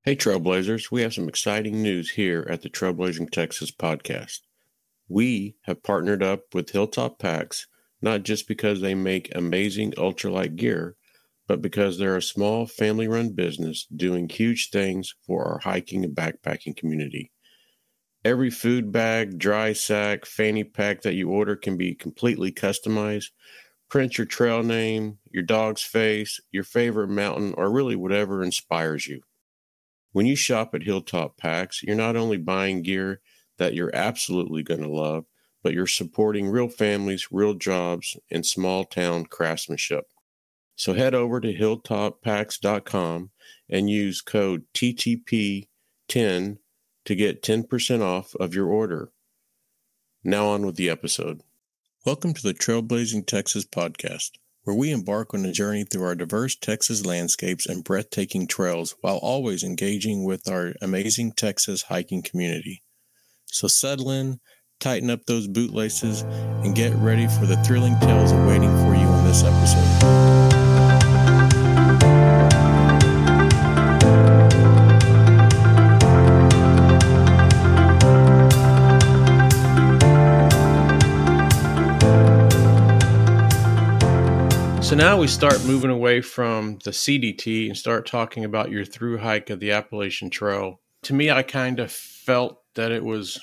Hey, Trailblazers, we have some exciting news here at the Trailblazing Texas podcast. We have partnered up with Hilltop Packs, not just because they make amazing ultralight gear, but because they're a small family-run business doing huge things for our hiking and backpacking community. Every food bag, dry sack, fanny pack that you order can be completely customized. Print your trail name, your dog's face, your favorite mountain, or really whatever inspires you. When you shop at Hilltop Packs, you're not only buying gear that you're absolutely going to love, but you're supporting real families, real jobs, and small town craftsmanship. So head over to hilltoppacks.com and use code TTP10 to get 10% off of your order. Now on with the episode. Welcome to the Trailblazing Texas podcast, where we embark on a journey through our diverse Texas landscapes and breathtaking trails while always engaging with our amazing Texas hiking community. So settle in, tighten up those bootlaces, and get ready for the thrilling tales awaiting for you on this episode. So now we start moving away from the CDT and start talking about your through hike of the Appalachian Trail. To me, I kind of felt that it was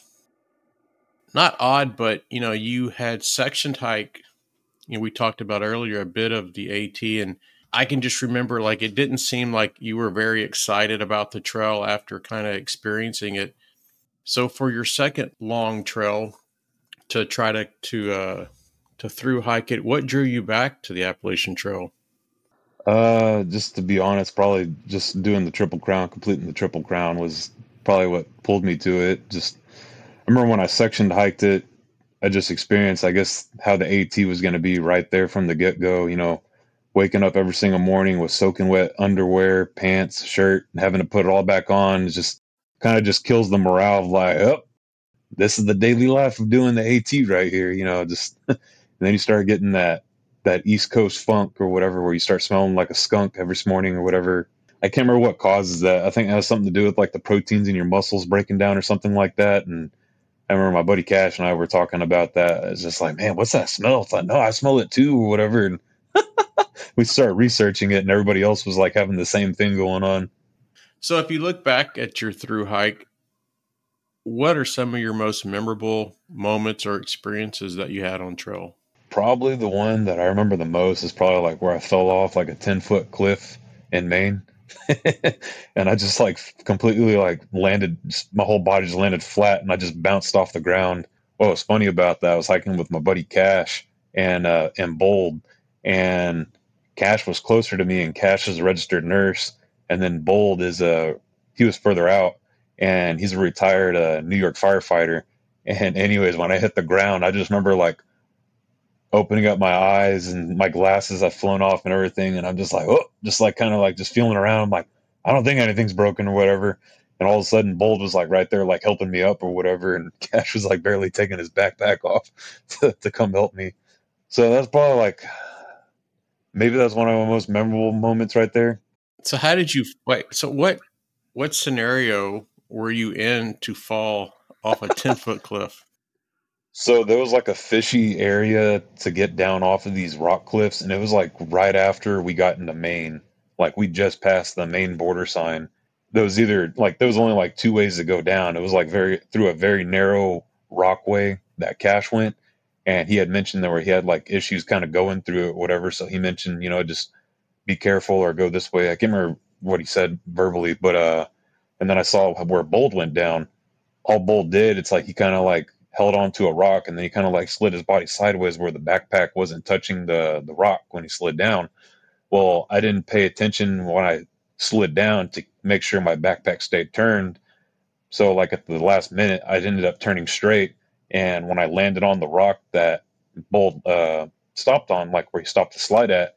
not odd, but you had sectioned hike. We talked about earlier a bit of the AT, and I can just remember it didn't seem like you were very excited about the trail after kind of experiencing it. So for your second long trail to try to through hike it, what drew you back to the Appalachian Trail? Just to be honest, probably just doing the Triple Crown, completing the Triple Crown was probably what pulled me to it. I remember when I sectioned hiked it, I just experienced, I guess, how the AT was going to be right there from the get go. Waking up every single morning with soaking wet underwear, pants, shirt, and having to put it all back on is just kind of just kills the morale of like, oh, this is the daily life of doing the AT right here. And then you start getting that East Coast funk or whatever, where you start smelling like a skunk every morning or whatever. I can't remember what causes that. I think it has something to do with like the proteins in your muscles breaking down or something like that. And I remember my buddy Cash and I were talking about that. It's just like, man, what's that smell? It's like, no, I smell it too, or whatever. And we started researching it, and everybody else was like having the same thing going on. So if you look back at your through hike, what are some of your most memorable moments or experiences that you had on trail? Probably the one that I remember the most is probably like where I fell off like a 10-foot cliff in Maine. And I just like completely like landed, my whole body just landed flat and I just bounced off the ground. What was funny about that, I was hiking with my buddy Cash and Bold, and Cash was closer to me, and Cash is a registered nurse, and then Bold is he was further out, and he's a retired New York firefighter. And anyways, when I hit the ground, I just remember like opening up my eyes and my glasses have flown off and everything, and I'm just like, oh, just like kind of like just feeling around. I'm like, I don't think anything's broken or whatever. And all of a sudden Bold was like right there like helping me up or whatever, and Cash was like barely taking his backpack off to come help me. So that's probably like, maybe that's one of my most memorable moments right there. So how did you wait? So what scenario were you in to fall off a 10-foot cliff? So there was like a fishy area to get down off of these rock cliffs, and it was like right after we got into Maine. Like we just passed the Maine border sign. There was either like there was only like two ways to go down. It was like very through a very narrow rockway that Cash went, and he had mentioned that where he had like issues kind of going through it, whatever. So he mentioned, just be careful or go this way. I can't remember what he said verbally, but and then I saw where Bold went down. All Bolt did, it's like he kind of like held onto a rock, and then he kind of like slid his body sideways where the backpack wasn't touching the rock when he slid down. Well, I didn't pay attention when I slid down to make sure my backpack stayed turned. So like at the last minute, I ended up turning straight, and when I landed on the rock that Bolt stopped on, like where he stopped the slide at,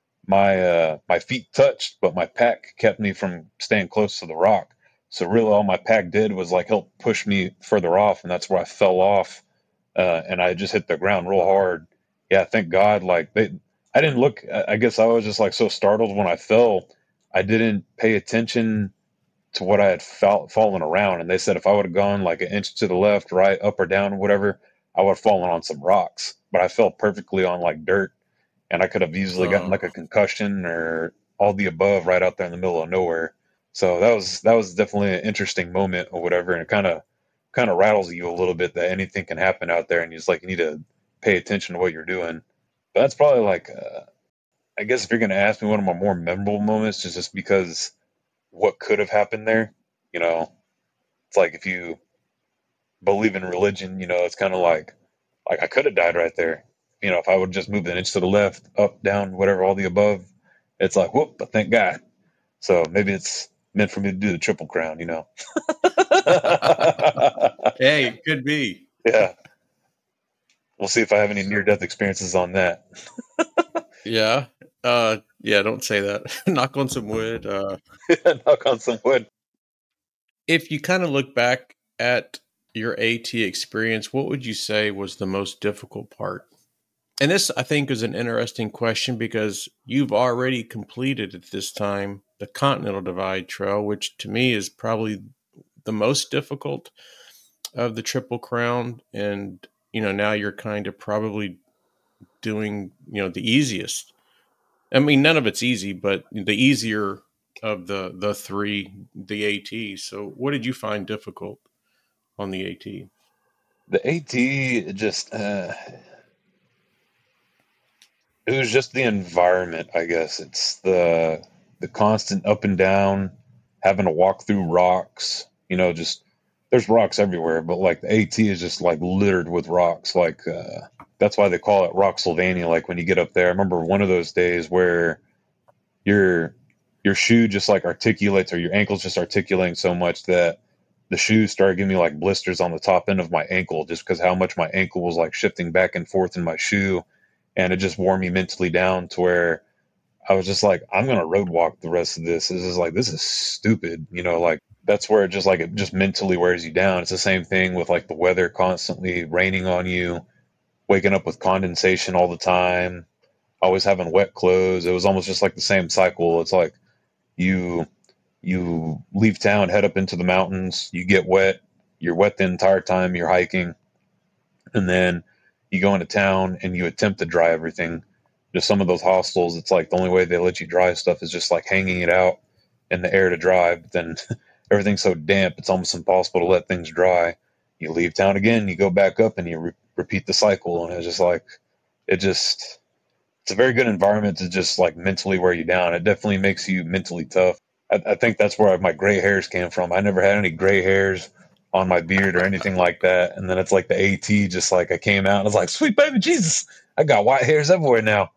my feet touched, but my pack kept me from staying close to the rock. So really, all my pack did was like help push me further off, and that's where I fell off, and I just hit the ground real hard. Yeah, thank God. I didn't look. I guess I was just like so startled when I fell. I didn't pay attention to what I had fallen around. And they said if I would have gone like an inch to the left, right, up or down, whatever, I would have fallen on some rocks. But I fell perfectly on like dirt, and I could have easily gotten Oh, like a concussion or all the above right out there in the middle of nowhere. So that was definitely an interesting moment or whatever, and it kind of rattles you a little bit that anything can happen out there, and you need to pay attention to what you're doing. But that's probably like I guess if you're gonna ask me one of my more memorable moments, just because what could have happened there, you know, it's like if you believe in religion, it's kind of like I could have died right there. If I would just move an inch to the left, up, down, whatever, all the above, it's like whoop, but thank God. So maybe it's meant for me to do the triple crown. hey, it could be. Yeah, we'll see if I have any near death experiences on that. Yeah. Yeah, don't say that. Knock on some wood. Knock on some wood. If you kind of look back at your AT experience, what would you say was the most difficult part? And this, I think, is an interesting question because you've already completed at this time the Continental Divide Trail, which to me is probably the most difficult of the Triple Crown. And, now you're kind of probably doing, the easiest. I mean, none of it's easy, but the easier of the three, the AT. So, what did you find difficult on the AT? The AT just it was just the environment, I guess. It's the constant up and down, having to walk through rocks. Just there's rocks everywhere, but like the AT is just like littered with rocks. Like that's why they call it Rocksylvania. Like when you get up there, I remember one of those days where your your shoe just like articulates, or your ankles just articulating so much that the shoe started giving me like blisters on the top end of my ankle, just because how much my ankle was like shifting back and forth in my shoe, and it just wore me mentally down to where I was just like, I'm gonna road walk the rest of this. This is stupid, like that's where it just mentally wears you down. It's the same thing with like the weather constantly raining on you, waking up with condensation all the time, always having wet clothes. It was almost just like the same cycle. It's like you you leave town, head up into the mountains, you get wet, you're wet the entire time you're hiking, and then you go into town and you attempt to dry everything. Just some of those hostels, it's like the only way they let you dry stuff is just like hanging it out in the air to dry. But then everything's so damp, it's almost impossible to let things dry. You leave town again, you go back up, and you repeat the cycle. And it's just like, it just, it's a very good environment to just like mentally wear you down. It definitely makes you mentally tough. I think that's where my gray hairs came from. I never had any gray hairs on my beard or anything like that. And then it's like the AT, just like I came out and I was like, sweet baby Jesus, I got white hairs everywhere now.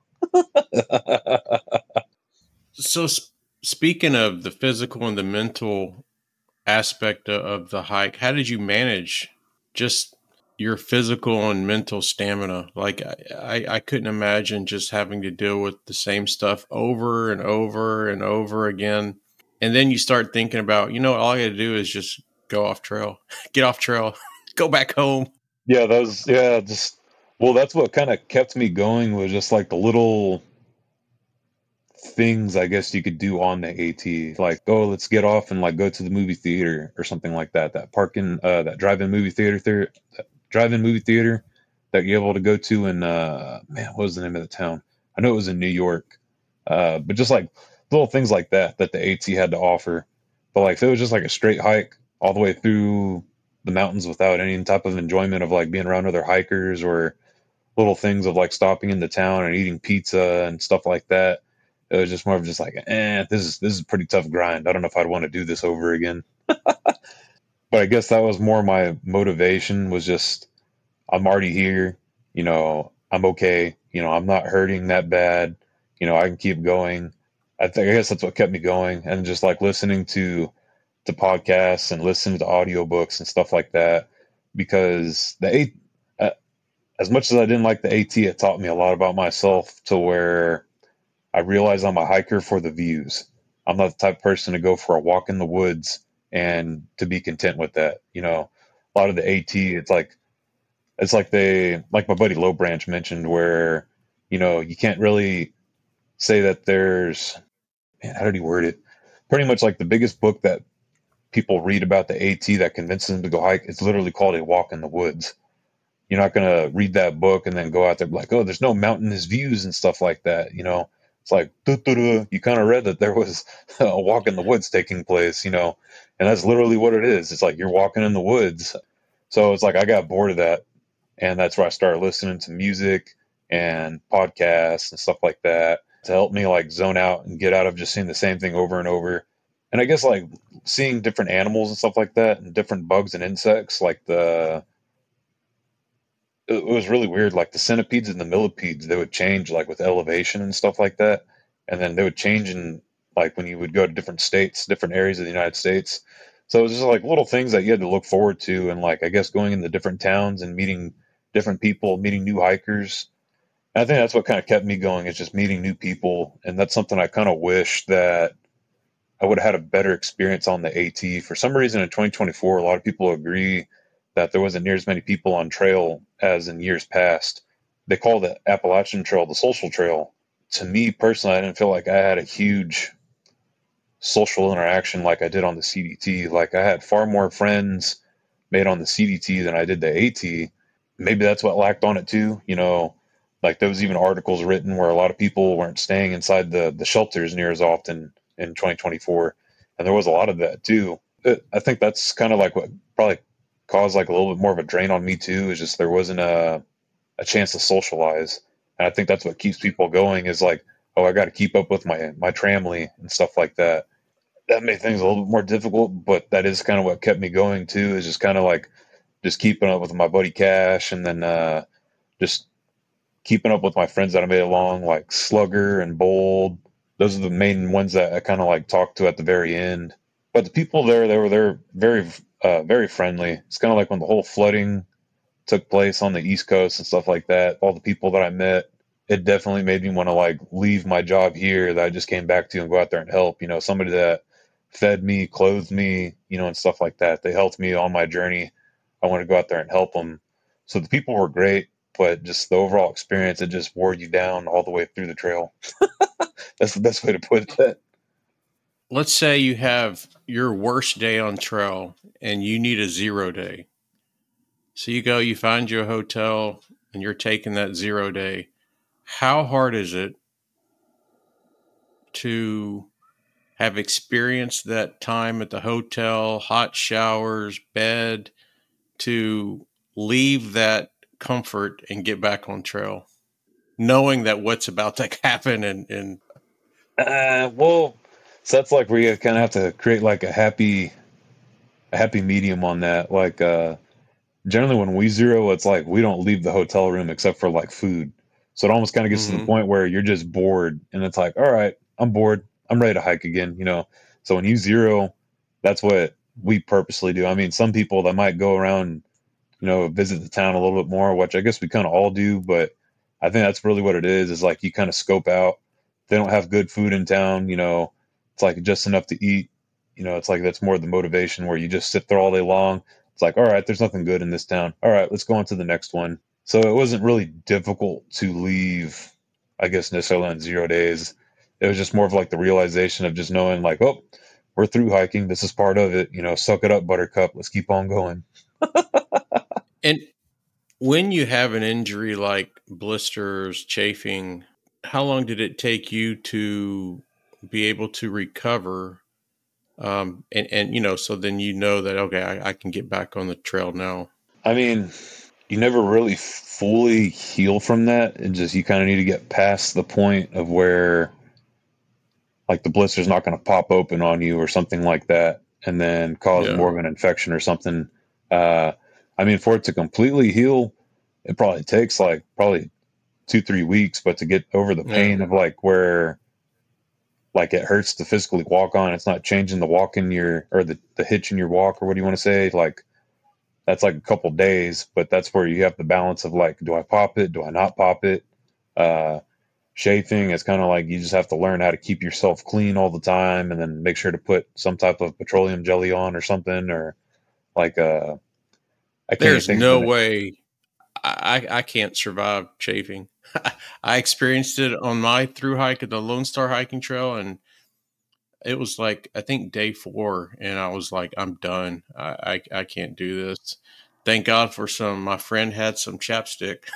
So, speaking of the physical and the mental aspect of the hike, how did you manage just your physical and mental stamina? Like, I couldn't imagine just having to deal with the same stuff over and over and over again. And then you start thinking about, all I got to do is just go off trail, get off trail, go back home. Just, well, that's what kind of kept me going, was just like the little things I guess you could do on the AT, like, oh, let's get off and like go to the movie theater or something like that. That drive-in movie theater that you're able to go to in man, what was the name of the town? I know it was in New York. But just like little things like that the AT had to offer. But like if it was just like a straight hike all the way through the mountains without any type of enjoyment of like being around other hikers, or little things of like stopping in the town and eating pizza and stuff like that. It was just more of just like, this is a pretty tough grind. I don't know if I'd want to do this over again. But I guess that was more my motivation, was just I'm already here, I'm okay, I'm not hurting that bad, I can keep going. I guess that's what kept me going, and just like listening to podcasts and listening to audiobooks and stuff like that, because as much as I didn't like the AT, it taught me a lot about myself, to where I realize I'm a hiker for the views. I'm not the type of person to go for a walk in the woods and to be content with that. A lot of the AT, it's like like my buddy Low Branch mentioned, where you can't really say that there's, man, how did he word it? Pretty much like the biggest book that people read about the AT that convinces them to go hike, it's literally called a walk in the woods. You're not going to read that book and then go out there like, oh, there's no mountainous views and stuff like that. It's like, you kind of read that there was a walk in the woods taking place, and that's literally what it is. It's like you're walking in the woods. So it's like I got bored of that. And that's where I started listening to music and podcasts and stuff like that to help me like zone out and get out of just seeing the same thing over and over. And I guess like seeing different animals and stuff like that and different bugs and insects, like it was really weird. Like the centipedes and the millipedes, they would change like with elevation and stuff like that. And then they would change in like when you would go to different states, different areas of the United States. So it was just like little things that you had to look forward to. And like, I guess going into different towns and meeting different people, meeting new hikers. And I think that's what kind of kept me going is just meeting new people. And that's something I kind of wish that I would have had a better experience on the AT. For some reason in 2024, a lot of people agree that there wasn't near as many people on trail as in years past. They call the Appalachian Trail the social trail. To me personally, I didn't feel like I had a huge social interaction like I did on the CDT. Like I had far more friends made on the CDT than I did the AT. Maybe that's what lacked on it too. Like there was even articles written where a lot of people weren't staying inside the shelters near as often in 2024, and there was a lot of that too. I think that's kind of like what probably caused like a little bit more of a drain on me too. Is just there wasn't a chance to socialize, and I think that's what keeps people going. Is like, oh, I got to keep up with my tramily and stuff like that. That made things a little bit more difficult, but that is kind of what kept me going too. Is just kind of like just keeping up with my buddy Cash, and then just keeping up with my friends that I made along, like Slugger and Bold. Those are the main ones that I kind of like talked to at the very end. But the people there, they're very very friendly. It's kind of like when the whole flooding took place on the East Coast and stuff like that. All the people that I met, it definitely made me want to like leave my job here that I just came back to and go out there and help. Somebody that fed me, clothed me, and stuff like that. They helped me on my journey. I want to go out there and help them. So the people were great, but just the overall experience, it just wore you down all the way through the trail. That's the best way to put that. Let's say you have your worst day on trail and you need a 0 day. So you go, you find you a hotel and you're taking that 0 day. How hard is it to have experienced that time at the hotel, hot showers, bed, to leave that comfort and get back on trail, knowing that what's about to happen and Well, so that's like where you kind of have to create like a happy medium on that. Like, generally when we zero, it's like we don't leave the hotel room except for like food. So it almost kind of gets to the mm-hmm. point where you're just bored, and it's like, all right, I'm bored. I'm ready to hike again. So when you zero, that's what we purposely do. I mean, some people that might go around, visit the town a little bit more, which I guess we kind of all do, but I think that's really what it is like you kind of scope out. They don't have good food in town, it's like just enough to eat. It's like that's more the motivation where you just sit there all day long. It's like, all right, there's nothing good in this town. All right, let's go on to the next one. So it wasn't really difficult to leave, I guess, necessarily on 0 days. It was just more of like the realization of just knowing, like, oh, we're through hiking. This is part of it. Suck it up, Buttercup. Let's keep on going. And when you have an injury like blisters, chafing, how long did it take you to be able to recover? And so then that, okay, I can get back on the trail now. I mean, you never really fully heal from that. It just, you kind of need to get past the point of where like the blister's not going to pop open on you or something like that and then cause Yeah. more of an infection or something. Uh, I mean, for it to completely heal, it probably takes like probably 2-3 weeks, but to get over the Yeah. pain of like where like it hurts to physically walk on, it's not changing the walk in your, or the hitch in your walk, or what do you want to say? Like that's like a couple days, but that's where you have the balance of like, do I pop it? Do I not pop it? Uh, Chafing is kind of like you just have to learn how to keep yourself clean all the time, and then make sure to put some type of petroleum jelly on or something, or like I can't even There's think of no it. way I can't survive chafing. I experienced it on my through hike at the Lone Star hiking trail, and it was like, I think day 4, and I was like, I'm done. I can't do this. Thank God for my friend had some chapstick.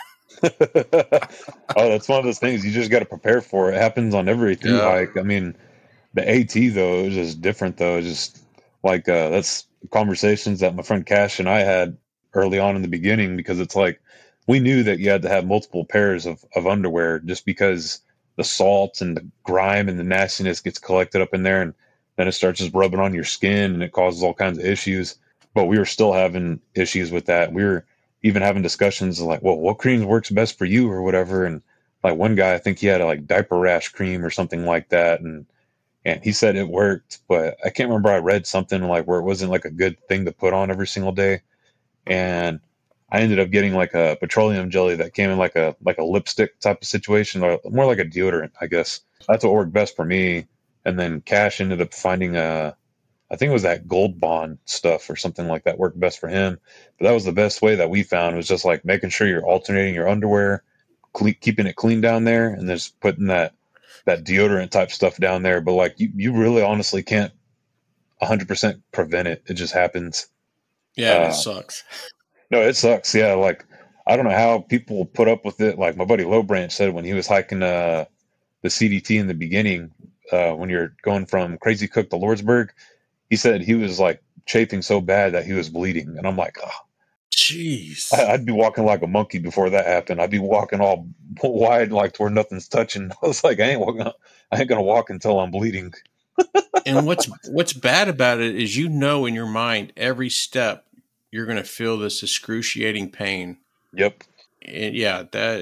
Oh, that's one of those things you just got to prepare for. It happens on every through Yeah. hike. I mean, the AT though is just different though. It's just like that's conversations that my friend Cash and I had early on in the beginning because it's like we knew that you had to have multiple pairs of underwear just because the salt and the grime and the nastiness gets collected up in there and then it starts just rubbing on your skin and it causes all kinds of issues. But we were still having issues with that. We were even having discussions like, well, what cream works best for you or whatever. And like one guy, I think he had a like diaper rash cream or something like that. And he said it worked, but I can't remember. I read something like where it wasn't like a good thing to put on every single day. And I ended up getting like a petroleum jelly that came in like a lipstick type of situation, or more like a deodorant, I guess. That's what worked best for me. And then Cash ended up finding I think it was that Gold Bond stuff or something like that worked best for him. But that was the best way that we found was just like making sure you're alternating your underwear, keeping it clean down there, and just putting that deodorant type stuff down there. But like you really honestly can't 100% prevent it. It just happens. Yeah, and it Uh, sucks. no, it sucks. Yeah, like I don't know how people put up with it. Like my buddy Low Branch said when he was hiking the CDT in the beginning, when you're going from Crazy Cook to Lordsburg, he said he was like chafing so bad that he was bleeding, and I'm like, oh, Jeez. I'd be walking like a monkey before that happened. I'd be walking all wide, like to where nothing's touching. I was like, I ain't gonna walk until I'm bleeding. And what's bad about it is, in your mind every step you're going to feel this excruciating pain. Yep. And yeah, that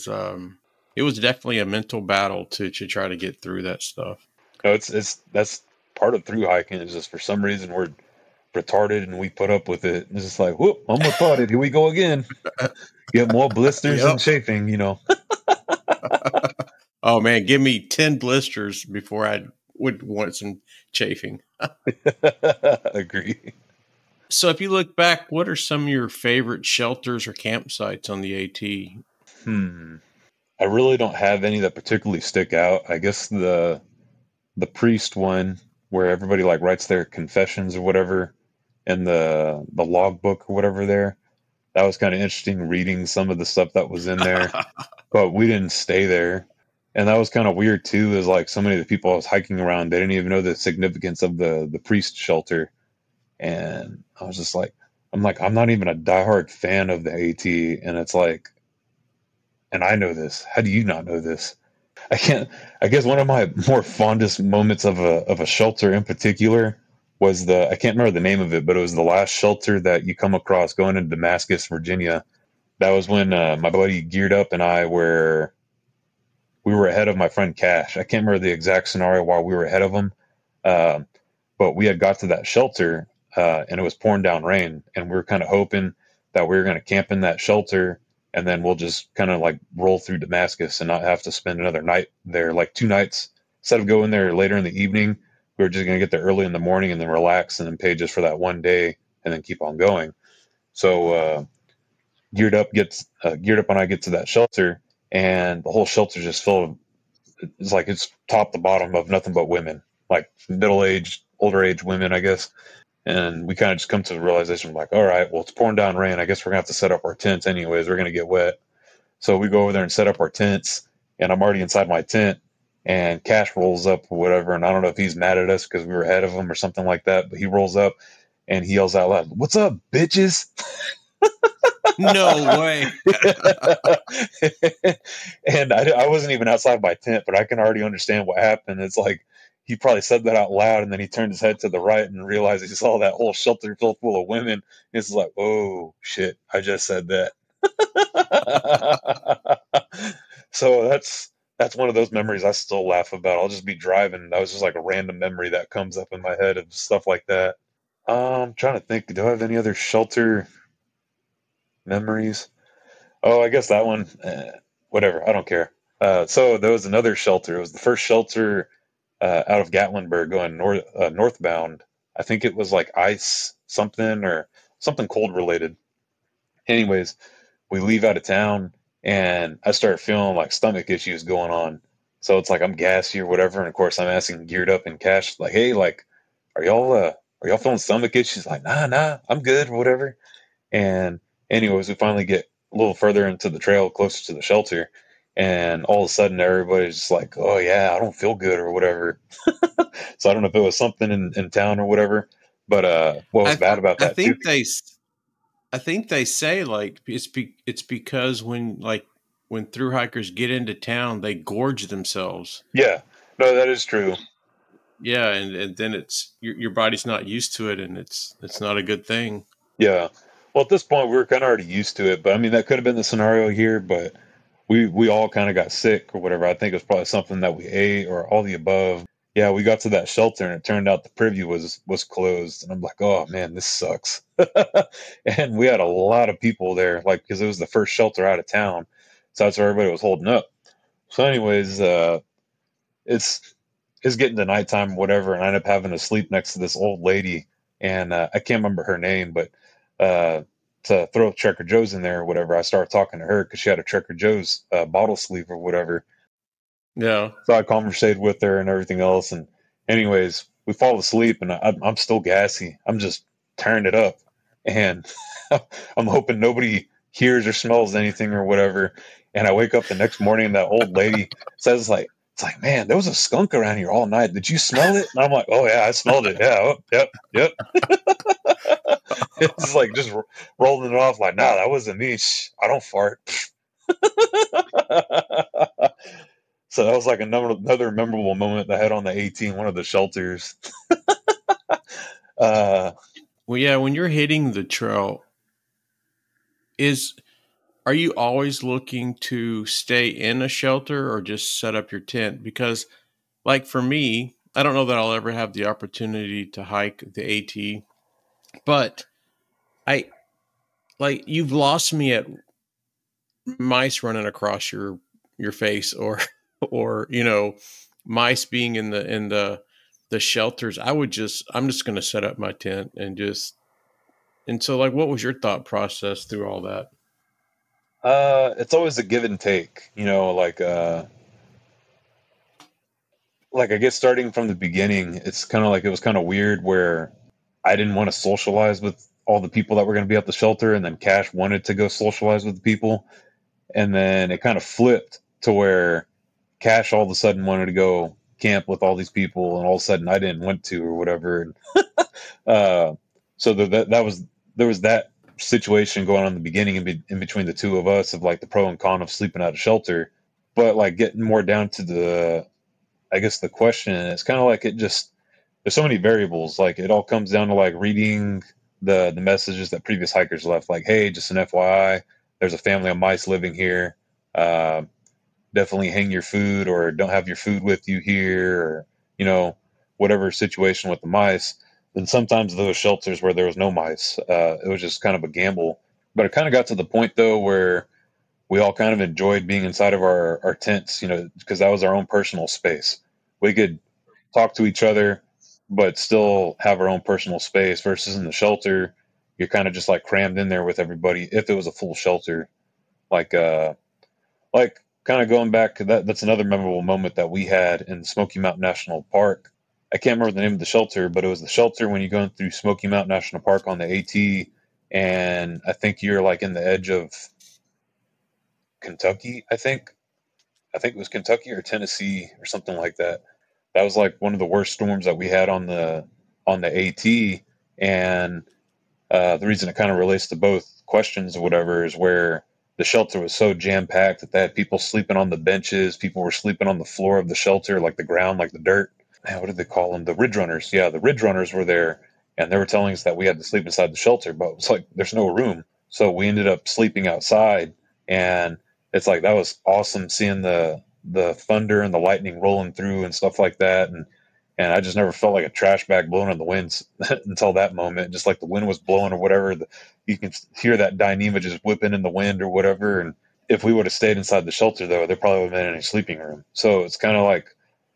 it was definitely a mental battle to try to get through that stuff. No, it's that's part of through hiking is just for some reason we're retarded and we put up with it. It's just like, whoop, I'm retarded. Here we go again. Get more blisters and Yep. chafing. Oh man, give me 10 blisters before I would want some chafing. Agree. So if you look back, what are some of your favorite shelters or campsites on the AT? Hmm. I really don't have any that particularly stick out. I guess the priest one where everybody like writes their confessions or whatever in the logbook or whatever there. That was kind of interesting reading some of the stuff that was in there, but we didn't stay there. And that was kind of weird too, is like so many of the people I was hiking around, they didn't even know the significance of the priest shelter. And I was just like, I'm not even a diehard fan of the AT. And it's like, and I know this. How do you not know this? I can't. I guess one of my more fondest moments of a shelter in particular was I can't remember the name of it, but it was the last shelter that you come across going into Damascus, Virginia. That was when my buddy geared up and we were ahead of my friend Cash. I can't remember the exact scenario while we were ahead of him, uh, but we had got to that shelter and it was pouring down rain, and we were kind of hoping that we were going to camp in that shelter and then we'll just kind of like roll through Damascus and not have to spend another night there, like 2 nights. Instead of going there later in the evening, we were just going to get there early in the morning and then relax and then pay just for that one day and then keep on going. So geared up when I get to that shelter, and the whole shelter just full of it's like it's top to bottom of nothing but women, like middle aged, older age women, I guess. And we kind of just come to the realization, like, all right, well, it's pouring down rain. I guess we're gonna have to set up our tents anyways. We're gonna get wet. So we go over there and set up our tents, and I'm already inside my tent, and Cash rolls up or whatever, and I don't know if he's mad at us because we were ahead of him or something like that, but he rolls up and he yells out loud, "What's up, bitches?" No way. And I wasn't even outside my tent, but I can already understand what happened. It's like he probably said that out loud, and then he turned his head to the right and realized he saw that whole shelter filled full of women. It's like, oh shit, I just said that. So that's one of those memories I still laugh about. I'll just be driving. That was just like a random memory that comes up in my head of stuff like that. I'm trying to think. Do I have any other shelter memories? Oh, I guess that one. Whatever. I don't care. So there was another shelter. It was the first shelter out of Gatlinburg going northbound. I think it was like ice something or something cold related. Anyways, we leave out of town and I started feeling like stomach issues going on. So it's like I'm gassy or whatever, and of course I'm asking geared up and Cash like, hey, like, are y'all feeling stomach issues? Like, nah, I'm good or whatever. And anyways, we finally get a little further into the trail, closer to the shelter, and all of a sudden everybody's just like, oh yeah, I don't feel good or whatever. So I don't know if it was something in town or whatever, but what was I bad about I that too? think they I think they say like it's because when through hikers get into town, they gorge themselves. Yeah, no, that is true. Yeah, and then it's your body's not used to it, and it's not a good thing. Yeah. Well, at this point, we were kind of already used to it, but I mean, that could have been the scenario here, but we all kind of got sick or whatever. I think it was probably something that we ate or all the above. Yeah, we got to that shelter and it turned out the preview was closed, and I'm like, oh man, this sucks. And we had a lot of people there, like because it was the first shelter out of town, so that's where everybody was holding up. So, anyways, it's it's getting to nighttime, or whatever, and I end up having to sleep next to this old lady, and I can't remember her name, but uh, to throw Trader Joe's in there or whatever, I started talking to her because she had a Trader Joe's bottle sleeve or whatever. Yeah. So I conversated with her and everything else, and anyways, we fall asleep, and I'm still gassy. I'm just tearing it up, and I'm hoping nobody hears or smells anything or whatever. And I wake up the next morning, and that old lady says like, "It's like, man, there was a skunk around here all night. Did you smell it?" And I'm like, "Oh yeah, I smelled it. Yeah, oh, yep." It's like just rolling it off like, "Nah, that wasn't me. Shh, I don't fart." So that was like another memorable moment I had on the 18, one of the shelters. Uh, Well, yeah, when you're hitting the trail, is are you always looking to stay in a shelter or just set up your tent? Because, like for me, I don't know that I'll ever have the opportunity to hike the AT, but I like you've lost me at mice running across your face or mice being in the shelters. I'm just going to set up my tent and so like what was your thought process through all that? it's always a give and take, like I guess starting from the beginning, it's kind of like it was kind of weird where I didn't want to socialize with all the people that were going to be at the shelter, and then Cash wanted to go socialize with the people, and then it kind of flipped to where Cash all of a sudden wanted to go camp with all these people, and all of a sudden I didn't want to or whatever. And, uh, so that was there was that situation going on in the beginning in between the two of us of like the pro and con of sleeping at a shelter, but like getting more down to the I guess the question, it's kind of like it just there's so many variables. Like it all comes down to like reading the messages that previous hikers left. Like, hey, just an FYI, there's a family of mice living here. Uh, Definitely hang your food or don't have your food with you here, or you know whatever situation with the mice. Then sometimes those shelters where there was no mice, it was just kind of a gamble. But it kind of got to the point though where we all kind of enjoyed being inside of our tents, because that was our own personal space. We could talk to each other, but still have our own personal space versus in the shelter, you're kind of just like crammed in there with everybody if it was a full shelter. Like, kind of going back, that's another memorable moment that we had in Smoky Mountain National Park. I can't remember the name of the shelter, but it was the shelter when you're going through Smoky Mountain National Park on the AT, and I think you're like in the edge of Kentucky, I think it was Kentucky or Tennessee or something like that. That was like one of the worst storms that we had on the AT, and the reason it kind of relates to both questions or whatever is where the shelter was so jam packed that they had people sleeping on the benches, people were sleeping on the floor of the shelter, like the ground, like the dirt. Man, what did they call them? The Ridge Runners. Yeah, the Ridge Runners were there, and they were telling us that we had to sleep inside the shelter, but it was like there's no room, so we ended up sleeping outside, and it's like that was awesome seeing the thunder and the lightning rolling through and stuff like that, and I just never felt like a trash bag blowing in the winds until that moment. Just like the wind was blowing or whatever, you can hear that Dyneema just whipping in the wind or whatever. And if we would have stayed inside the shelter, though, there probably would have been any sleeping room. So it's kind of like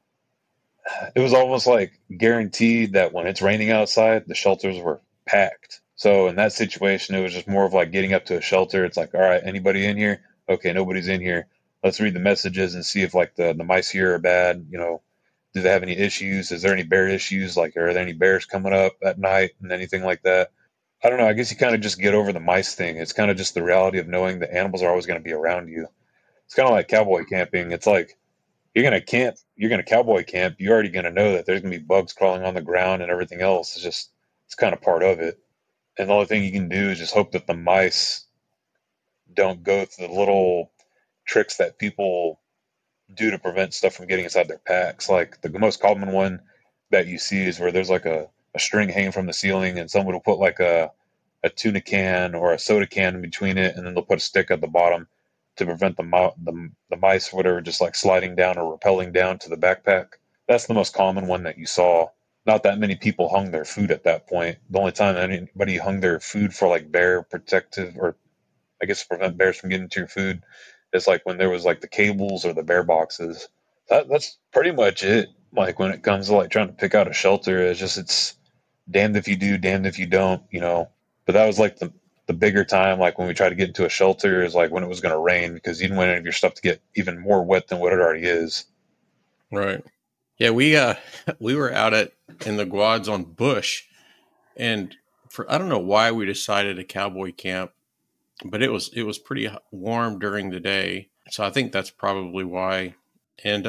it was almost like guaranteed that when it's raining outside, the shelters were packed. So in that situation, it was just more of like getting up to a shelter. It's like, all right, anybody in here? Okay, nobody's in here. let's read the messages and see if like the mice here are bad. You know, do they have any issues? Is there any bear issues? Like, are there any bears coming up at night and anything like that? I don't know. I guess you kind of just get over the mice thing. It's kind of just the reality of knowing that animals are always going to be around you. It's kind of like cowboy camping. It's like you're going to camp, you're going to cowboy camp. You're already going to know that there's going to be bugs crawling on the ground and everything else. It's just, it's kind of part of it. And the only thing you can do is just hope that the mice don't go through the little tricks that people do to prevent stuff from getting inside their packs. Like the most common one that you see is where there's like a string hanging from the ceiling and someone will put like a tuna can or a soda can in between it, and then they'll put a stick at the bottom to prevent the mice or whatever just like sliding down or rappelling down to the backpack. That's the most common one that you saw. Not that many people hung their food at that point. The only time anybody hung their food for like bear protective, or I guess prevent bears from getting to your food, is like when there was like the cables or the bear boxes. That's pretty much it. Like when it comes to like trying to pick out a shelter, it's damned if you do, damned if you don't, you know. But that was like the bigger time, like when we tried to get into a shelter, is like when it was going to rain, because you didn't want any of your stuff to get even more wet than what it already is. Right. Yeah, we were out in the Guads on Bush, and for I don't know why we decided a cowboy camp, but it was pretty warm during the day, so I think that's probably why. And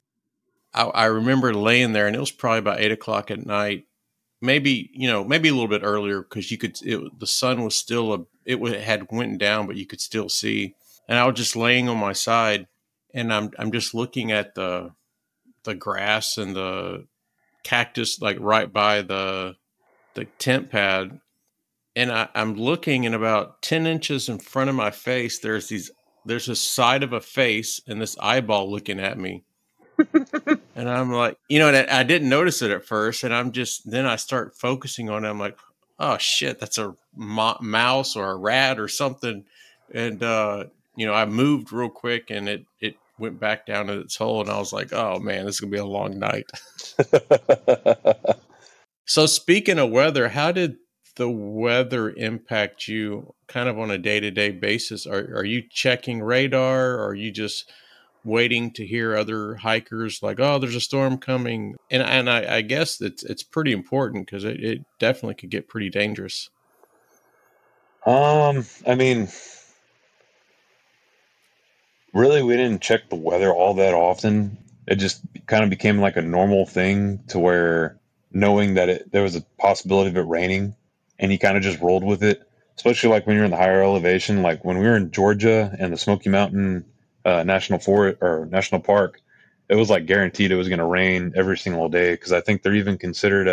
I remember laying there, and it was probably about 8 o'clock at night, maybe maybe a little bit earlier, because the sun was still had went down, but you could still see. And I was just laying on my side, and I'm just looking at the grass and the cactus like right by the tent pad, and I'm looking, and about 10 inches in front of my face, there's a side of a face and this eyeball looking at me. And I'm like, and I didn't notice it at first, and then I start focusing on it. I'm like, oh shit, that's a mouse or a rat or something. And I moved real quick, and it went back down to its hole, and I was like, oh man, this is gonna be a long night. So speaking of weather, how did the weather impact you kind of on a day-to-day basis? Are you checking radar, or are you just waiting to hear other hikers like, oh, there's a storm coming? And I guess it's pretty important, because it definitely could get pretty dangerous. I mean, really, we didn't check the weather all that often. It just kind of became like a normal thing to where knowing that there was a possibility of it raining, and you kind of just rolled with it. Especially like when you're in the higher elevation, like when we were in Georgia and the Smoky Mountain National Forest or National Park, it was like guaranteed it was going to rain every single day, because I think they're even considered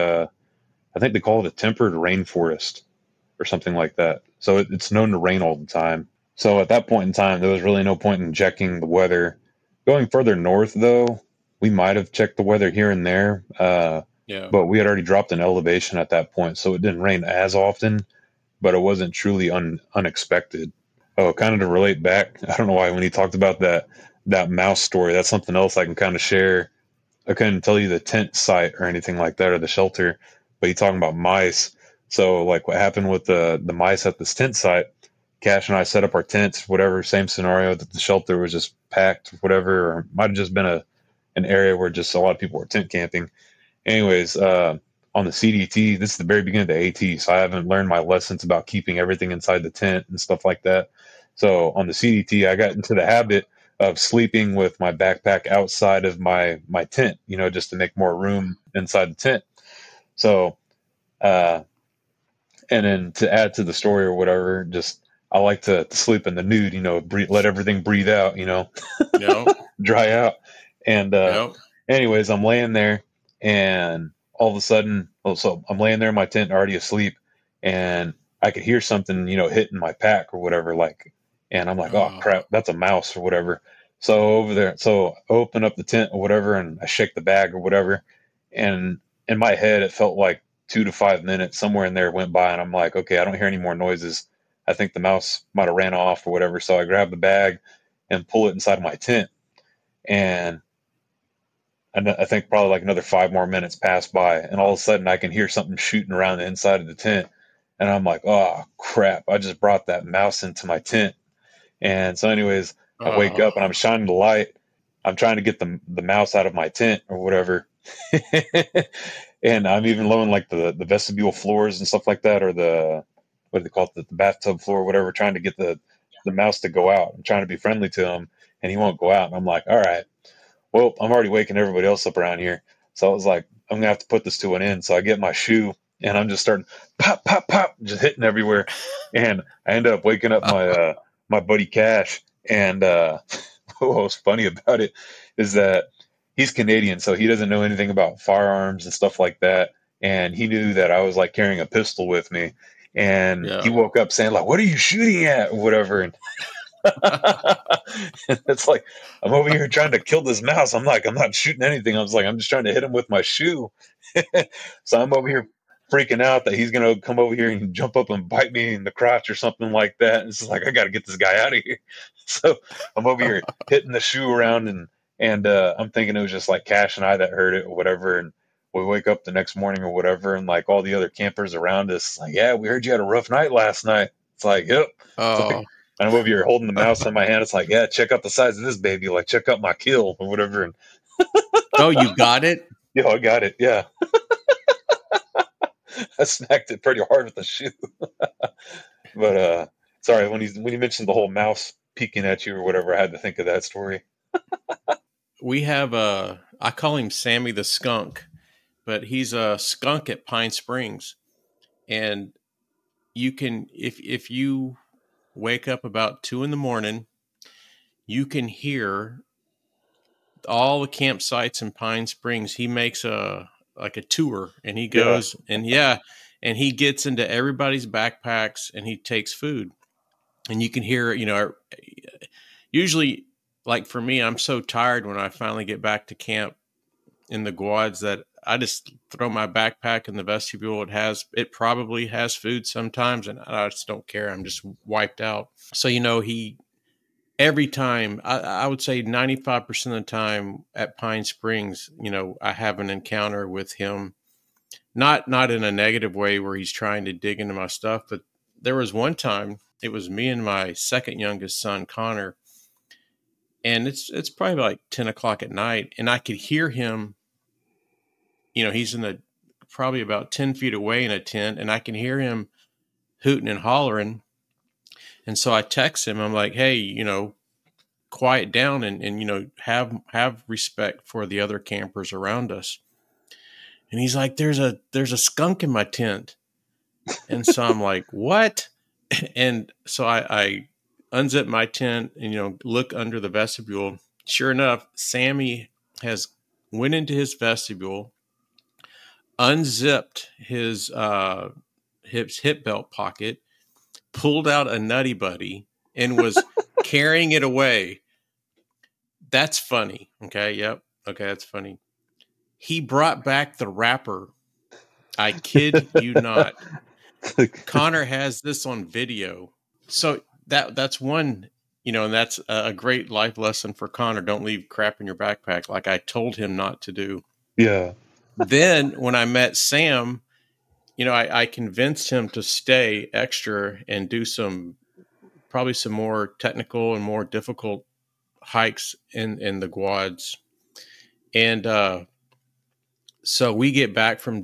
I think they call it a tempered rainforest or something like that. So it's known to rain all the time. So at that point in time, there was really no point in checking the weather. Going further north, though, we might have checked the weather here and there, Yeah. but we had already dropped in elevation at that point, so it didn't rain as often, but it wasn't truly unexpected. Oh, kind of to relate back, I don't know why when he talked about that mouse story, that's something else I can kind of share. I couldn't tell you the tent site or anything like that or the shelter, but you talking about mice. So like what happened with the mice at this tent site, Cash and I set up our tents, whatever, same scenario, that the shelter was just packed, whatever, or might have just been an area where just a lot of people were tent camping. Anyways, on the CDT, this is the very beginning of the AT, so I haven't learned my lessons about keeping everything inside the tent and stuff like that. So on the CDT, I got into the habit of sleeping with my backpack outside of my tent, just to make more room inside the tent. So, uh, and then to add to the story or whatever, just I like to sleep in the nude, let everything breathe out, Yep. dry out. And Yep. anyways, I'm laying there, and all of a sudden, so I'm laying there in my tent already asleep, and I could hear something, hitting my pack or whatever, like, and I'm like, oh Oh, crap, that's a mouse or whatever. So over there, so I open up the tent or whatever, and I shake the bag or whatever, and in my head, it felt like 2 to 5 minutes somewhere in there went by, and I'm like, okay, I don't hear any more noises. I think the mouse might have ran off or whatever. So I grab the bag and pull it inside of my tent, and I think probably like another 5 more minutes pass by, and all of a sudden I can hear something shooting around the inside of the tent, and I'm like, oh crap! I just brought that mouse into my tent. And so, anyways, I wake Oh, up and I'm shining the light. I'm trying to get the mouse out of my tent or whatever. And I'm even lowering like the vestibule floors and stuff like that, or the what do they call it, the bathtub floor or whatever, trying to get the mouse to go out. I'm trying to be friendly to him, and he won't go out. And I'm like, all right, well, I'm already waking everybody else up around here. So I was like, I'm gonna have to put this to an end. So I get my shoe and I'm just starting pop, pop, pop, just hitting everywhere. And I end up waking up my buddy Cash. And what was funny about it is that he's Canadian, so he doesn't know anything about firearms and stuff like that. And he knew that I was like carrying a pistol with me. And he yeah. woke up saying, like, what are you shooting at? Or whatever. And it's like, I'm over here trying to kill this mouse. I'm like, I'm not shooting anything. I was like, I'm just trying to hit him with my shoe. So I'm over here freaking out that he's gonna come over here and jump up and bite me in the crotch or something like that. And it's just like, I got to get this guy out of here. So I'm over here hitting the shoe around, and I'm thinking it was just like Cash and I that heard it or whatever. And we wake up the next morning or whatever, and like all the other campers around us, like, yeah, we heard you had a rough night last night. It's like, yep. It's like, Oh, and I'm over here holding the mouse in my hand. It's like, yeah, check out the size of this baby. Like, check out my kill or whatever. And oh, you got it? yo, I got it. Yeah, I smacked it pretty hard with the shoe. But sorry, when you mentioned the whole mouse peeking at you or whatever, I had to think of that story. We have I call him Sammy the skunk, but he's a skunk at Pine Springs. And you can, if you wake up about 2 in the morning, you can hear all the campsites in Pine Springs. He makes a like a tour, and he Yeah, goes and yeah, and he gets into everybody's backpacks and he takes food. And you can hear, usually, like for me, I'm so tired when I finally get back to camp in the Guads that I just throw my backpack in the vestibule. It probably has food sometimes, and I just don't care. I'm just wiped out. So he every time, I would say 95% of the time at Pine Springs, I have an encounter with him. Not in a negative way where he's trying to dig into my stuff, but there was one time it was me and my second youngest son, Connor, and it's probably like 10 o'clock at night, and I could hear him. He's in probably about 10 feet away in a tent, and I can hear him hooting and hollering. And so I text him. I'm like, hey, quiet down and have respect for the other campers around us. And he's like, there's a skunk in my tent. And so I'm like, what? And so I unzip my tent and look under the vestibule. Sure enough, Sammy has went into his vestibule, unzipped his hip belt pocket, pulled out a Nutty Buddy, and was carrying it away. That's funny. Okay. Yep. Okay. That's funny. He brought back the wrapper. I kid you not. Connor has this on video. So that's one, and that's a great life lesson for Connor. Don't leave crap in your backpack, like I told him not to do. yeah, Then when I met Sam, I convinced him to stay extra and do probably some more technical and more difficult hikes in the Guads. And so we get back from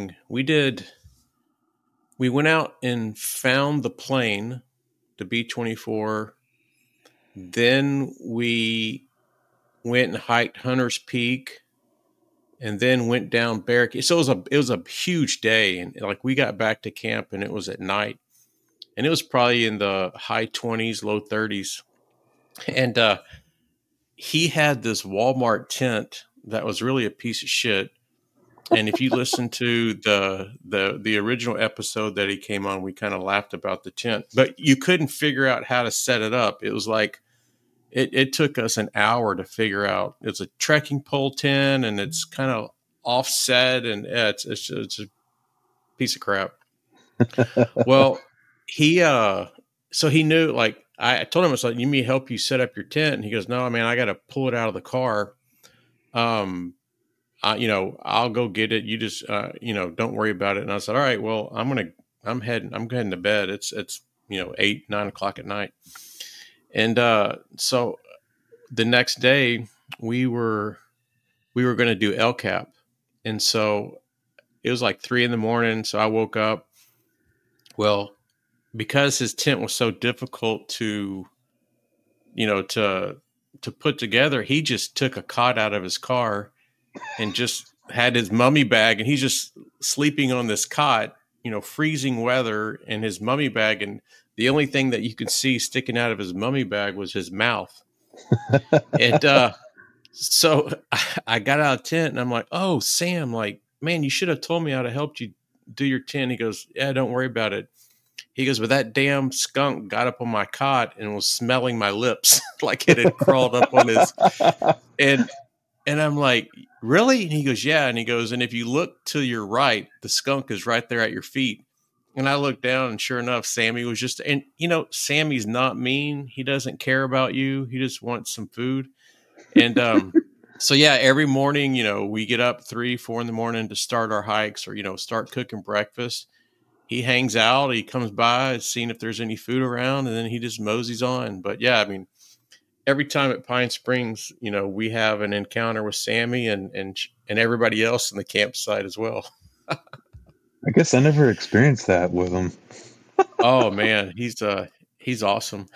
we went out and found the plane, the B-24. Then we went and hiked Hunter's Peak, and then went down Bear. So it was a huge day, and like we got back to camp and it was at night, and it was probably in the high 20s, low 30s. And he had this Walmart tent that was really a piece of shit. And if you listen to the original episode that he came on, we kind of laughed about the tent, but you couldn't figure out how to set it up. It was like it took us an hour to figure out. It's a trekking pole tent, and it's kind of offset, and it's a piece of crap. Well, he so he knew, like I told him, I was like, "You may help you set up your tent," and he goes, "No, man, I got to pull it out of the car. I'll go get it. You just, don't worry about it." And I said, "All right, well, I'm heading to bed. It's 8, 9 o'clock at night." And so the next day we were going to do El Cap. And so it was like 3 a.m. So I woke up. Well, because his tent was so difficult to, to put together, he just took a cot out of his car and just had his mummy bag, and he's just sleeping on this cot, freezing weather in his mummy bag. And the only thing that you could see sticking out of his mummy bag was his mouth. And, so I got out of tent and I'm like, oh, Sam, like, man, you should have told me I'd have helped you do your tent. He goes, yeah, don't worry about it. He goes, but that damn skunk got up on my cot and was smelling my lips like it had crawled up on his. And I'm like, really? And he goes, yeah. And he goes, and if you look to your right, the skunk is right there at your feet. And I looked down, and sure enough, Sammy was just, and Sammy's not mean. He doesn't care about you. He just wants some food. And so yeah, every morning, we get up 3, 4 in the morning to start our hikes, or start cooking breakfast. He hangs out, he comes by, seeing if there's any food around, and then he just moseys on. But yeah, I mean, every time at Pine Springs, we have an encounter with Sammy and everybody else in the campsite as well. I guess I never experienced that with him. Oh man, he's awesome.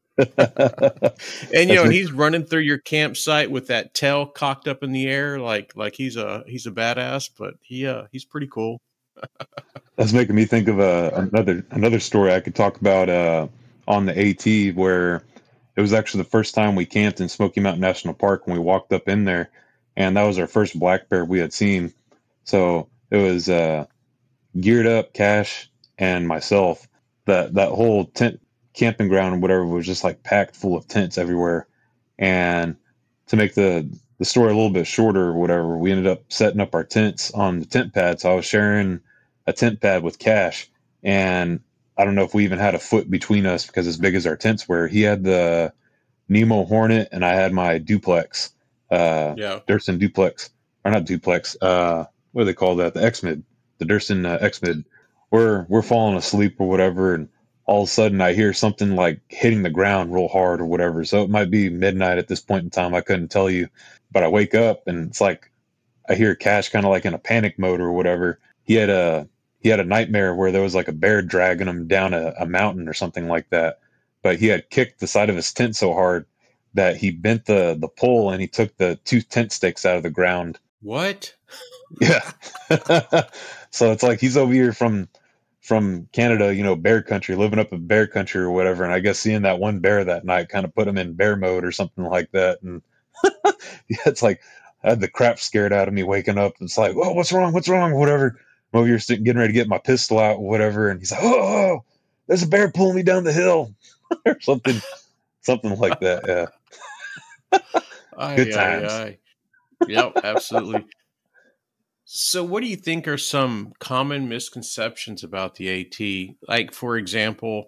And and he's running through your campsite with that tail cocked up in the air, like he's a badass, but he's pretty cool. That's making me think of another story I could talk about on the AT, where it was actually the first time we camped in Smoky Mountain National Park, and we walked up in there, and that was our first black bear we had seen. So it was geared up, Cash, and myself. That whole tent camping ground, whatever, was just like packed full of tents everywhere. And to make the story a little bit shorter or whatever, we ended up setting up our tents on the tent pad. So I was sharing a tent pad with Cash, and I don't know if we even had a foot between us because as big as our tents were, he had the Nemo Hornet and I had my duplex, Durston duplex, or not duplex. What do they call that? The X-Mid, the Durston X-Mid. We're falling asleep or whatever, and all of a sudden I hear something like hitting the ground real hard or whatever. So it might be midnight at this point in time. I couldn't tell you, but I wake up and it's like I hear Cash kind of like in a panic mode or whatever. He had a nightmare where there was like a bear dragging him down a mountain or something like that. But he had kicked the side of his tent so hard that he bent the pole and he took the 2 tent stakes out of the ground. What? Yeah. So it's like he's over here from Canada, bear country, living up in bear country or whatever. And I guess seeing that one bear that night kind of put him in bear mode or something like that. And yeah, it's like I had the crap scared out of me waking up. It's like, oh, what's wrong? What's wrong? Whatever. I'm over here getting ready to get my pistol out or whatever. And he's like, oh, there's a bear pulling me down the hill or something like that. Yeah. Good times. Yep, absolutely. So what do you think are some common misconceptions about the AT? Like, for example,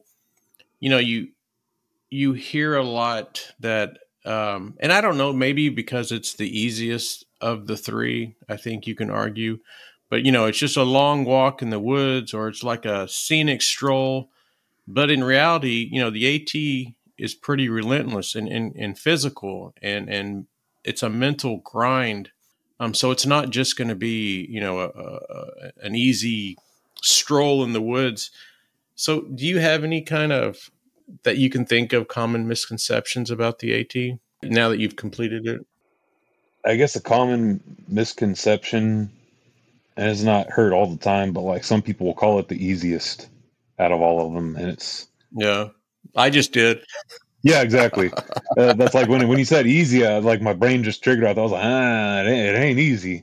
you hear a lot that, and I don't know, maybe because it's the easiest of the 3, I think you can argue, but it's just a long walk in the woods, or it's like a scenic stroll. But in reality, the AT is pretty relentless and physical, and it's a mental grind. So it's not just going to be, an easy stroll in the woods. So do you have any kind of that you can think of common misconceptions about the AT now that you've completed it? I guess a common misconception, and it's not heard all the time, but like some people will call it the easiest out of all of them. And it's, yeah, I just did. Yeah, exactly. That's like when you said easy, like my brain just triggered out. I was like, it ain't easy.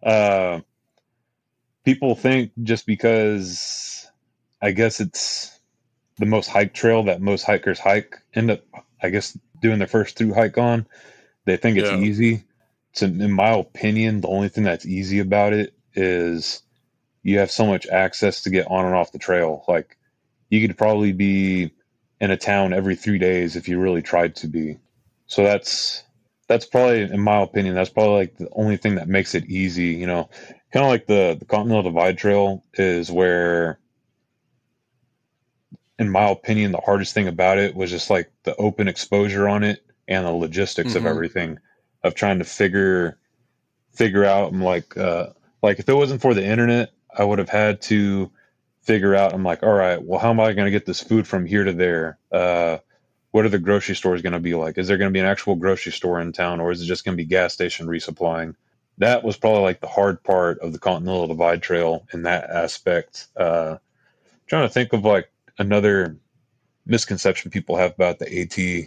People think just because I guess it's the most hiked trail that most hikers end up, I guess, doing their first through hike on, they think it's easy. So in my opinion, the only thing that's easy about it is you have so much access to get on and off the trail. Like you could probably be in a town every 3 days if you really tried to be. So that's probably, in my opinion, that's probably like the only thing that makes it easy. Kind of like the Continental Divide Trail is where, in my opinion, the hardest thing about it was just like the open exposure on it and the logistics of Mm-hmm. everything, of trying to figure out. I'm like if it wasn't for the internet, I would have had to figure out. I'm like, all right, well, how am I going to get this food from here to there? What are the grocery stores going to be like? Is there going to be an actual grocery store in town, or is it just going to be gas station resupplying? That was probably like the hard part of the Continental Divide Trail in that aspect. Trying to think of like another misconception people have about the AT.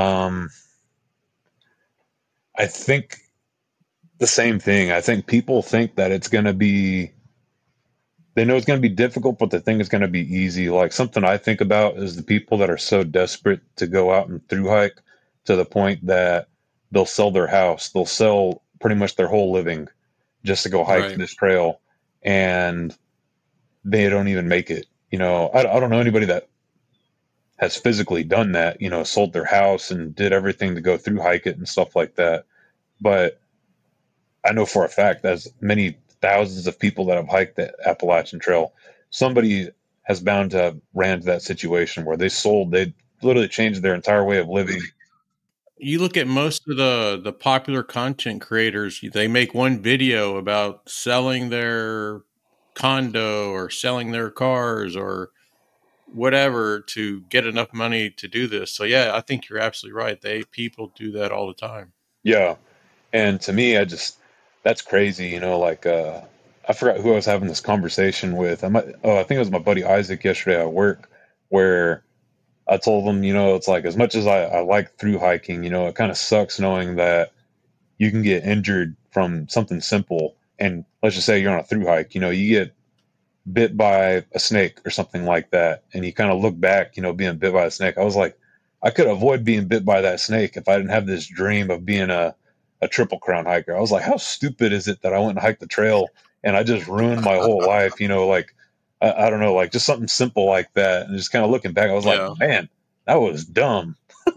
I think the same thing. I think people think that it's going to be, they know it's going to be difficult, but they think it's going to be easy. Like something I think about is the people that are so desperate to go out and through hike to the point that they'll sell their house, they'll sell pretty much their whole living just to go hike Right. this trail, and they don't even make it. I don't know anybody that has physically done that, sold their house and did everything to go through hike it and stuff like that. But I know for a fact, as many thousands of people that have hiked the Appalachian Trail, somebody has bound to have ran to that situation where they literally changed their entire way of living. You look at most of the popular content creators, they make one video about selling their condo or selling their cars or whatever to get enough money to do this. So yeah, I think you're absolutely right. People do that all the time. Yeah. And to me, that's crazy, like, I forgot who I was having this conversation with. I think it was my buddy Isaac yesterday at work, where I told him, it's like, as much as I like through hiking, it kind of sucks knowing that you can get injured from something simple. And let's just say you're on a through hike, you get bit by a snake or something like that. And you kind of look back, being bit by a snake. I was like, I could avoid being bit by that snake if I didn't have this dream of being a Triple Crown hiker. I was like, how stupid is it that I went and hiked the trail and I just ruined my whole life? Like, I don't know, like just something simple like that. And just kind of looking back, I was like, Yeah. man, that was dumb.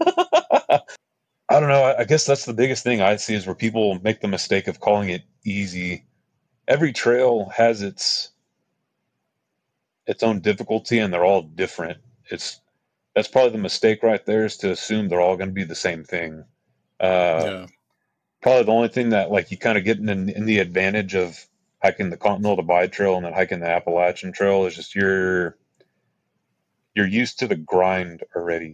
I don't know. I guess that's the biggest thing I see is where people make the mistake of calling it easy. Every trail has its own difficulty and they're all different. It's That's probably the mistake right there, is to assume they're all going to be the same thing. Uh, Yeah. Probably the only thing that like you kind of get in the advantage of hiking the Continental Divide Trail and then hiking the Appalachian Trail is just you're used to the grind already.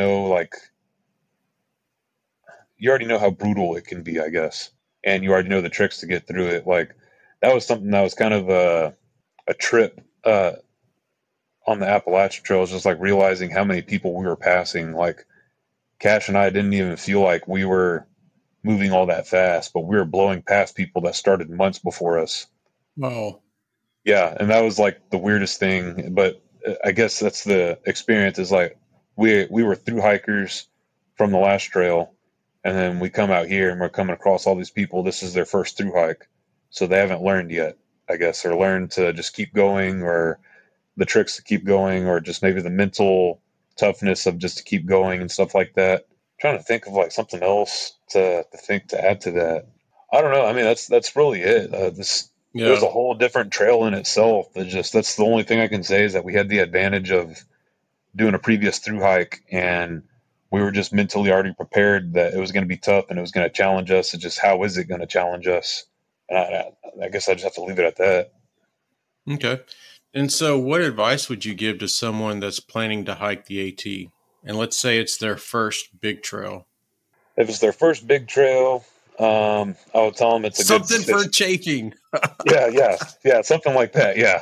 You already know how brutal it can be, I guess, and you already know the tricks to get through it. Like that was something that was kind of a trip on the Appalachian Trail, is just like realizing how many people we were passing. Like Cash and I didn't even feel like we were moving all that fast, but we were blowing past people that started months before us. Wow. Yeah, and that was like the weirdest thing. But I guess that's the experience. Is like we were through hikers from the last trail, and then we come out here and we're coming across all these people. This is their first through hike, so they haven't learned yet, I guess, or learned to just keep going, or the tricks to keep going, or just maybe the mental toughness of just to keep going and stuff like that. Trying to think of like something else to think to add to that. I don't know. I mean, that's really it. It was Yeah. a whole different trail in itself. That's the only thing I can say, is that we had the advantage of doing a previous through hike, and we were just mentally already prepared that it was going to be tough and it was going to challenge us. It's just, how is it going to challenge us? And I guess I just have to leave it at that. Okay. And so what advice would you give to someone that's planning to hike the AT? And let's say it's their first big trail. If it's their first big trail, I would tell them it's a good Something for decision. chafing. Yeah, something like that. Yeah.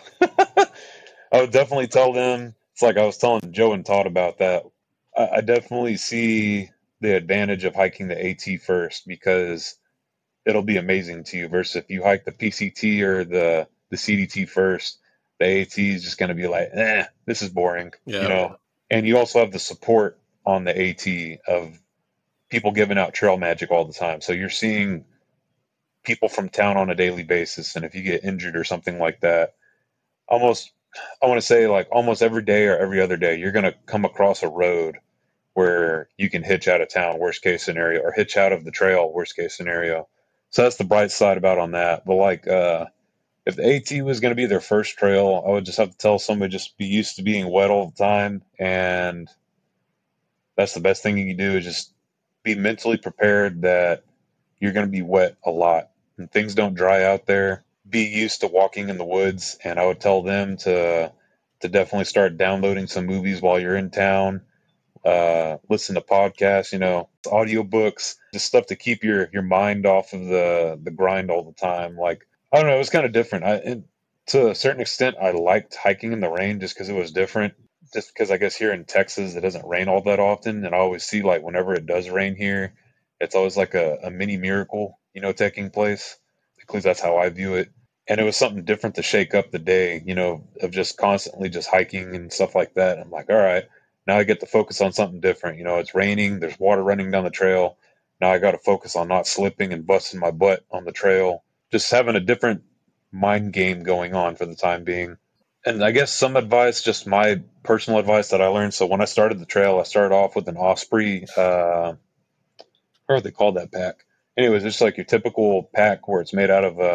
I would definitely tell them. It's like I was telling Joe and Todd about that. I definitely see the advantage of hiking the AT first, because it'll be amazing to you, versus if you hike the PCT or the CDT first, the AT is just going to be like, this is boring, you Yeah. know. And you also have the support on the AT of people giving out trail magic all the time. So you're seeing people from town on a daily basis, and if you get injured or something like that, almost, I want to say like almost every day or every other day, you're going to come across a road where you can hitch out of town, worst case scenario, or hitch out of the trail, worst case scenario. So that's the bright side about on that. But like, if the AT was going to be their first trail, I would just have to tell somebody, just be used to being wet all the time, and that's the best thing you can do, is just be mentally prepared that you're going to be wet a lot and things don't dry out there. Be used to walking in the woods, and I would tell them to definitely start downloading some movies while you're in town. Listen to podcasts, audiobooks, just stuff to keep your mind off of the grind all the time. Like, I don't know, it was kind of different. To a certain extent, I liked hiking in the rain just because it was different. Just because I guess here in Texas it doesn't rain all that often, and I always see like whenever it does rain here, it's always like a mini miracle, taking place. At least that's how I view it. And it was something different to shake up the day, of just constantly just hiking and stuff like that. I'm like, all right, now I get to focus on something different. It's raining, there's water running down the trail. Now I got to focus on not slipping and busting my butt on the trail. Just having a different mind game going on for the time being. And I guess some advice, just my personal advice that I learned. So when I started the trail, I started off with an Osprey. What are they called, that pack? Anyways, it's like your typical pack where it's made out of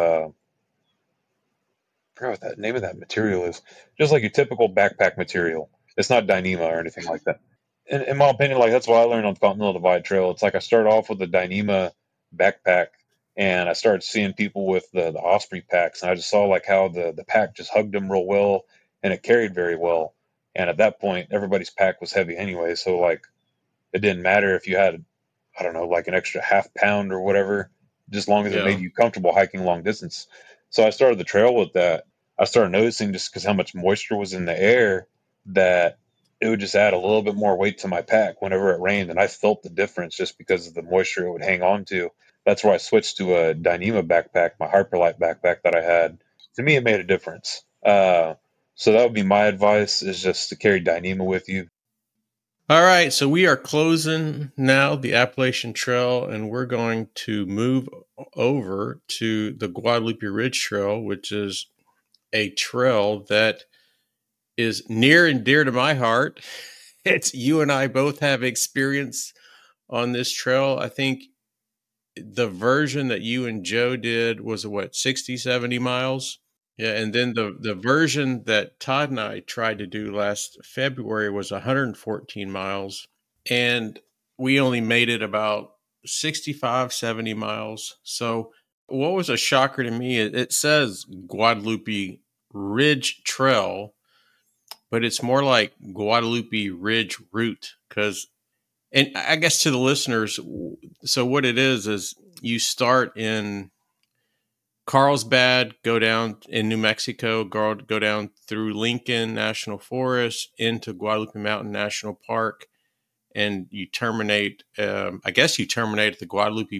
I forgot what that name of that material is. Just like your typical backpack material. It's not Dyneema or anything like that. In my opinion, like that's what I learned on Continental Divide Trail. It's like I started off with the Dyneema backpack, and I started seeing people with the Osprey packs, and I just saw like how the pack just hugged them real well, and it carried very well. And at that point, everybody's pack was heavy anyway, so like it didn't matter if you had, I don't know, like an extra half pound or whatever, just as long as it Yeah. made you comfortable hiking long distance. So I started the trail with that. I started noticing just because how much moisture was in the air that it would just add a little bit more weight to my pack whenever it rained, and I felt the difference just because of the moisture it would hang on to. That's where I switched to a Dyneema backpack, my Hyperlight backpack that I had. To me, it made a difference. So that would be my advice: is just to carry Dyneema with you. All right, so we are closing now the Appalachian Trail, and we're going to move over to the Guadalupe Ridge Trail, which is a trail that is near and dear to my heart. It's you and I both have experience on this trail. I think the version that you and Joe did was what, 60, 70 miles? Yeah, and then the version that Todd and I tried to do last February was 114 miles. And we only made it about 65, 70 miles. So what was a shocker to me, it says Guadalupe Ridge Trail, but it's more like Guadalupe Ridge Route because, and I guess to the listeners, so what it is you start in Carlsbad, go down in New Mexico, go down through Lincoln National Forest into Guadalupe Mountain National Park, and you terminate. I guess you terminate at the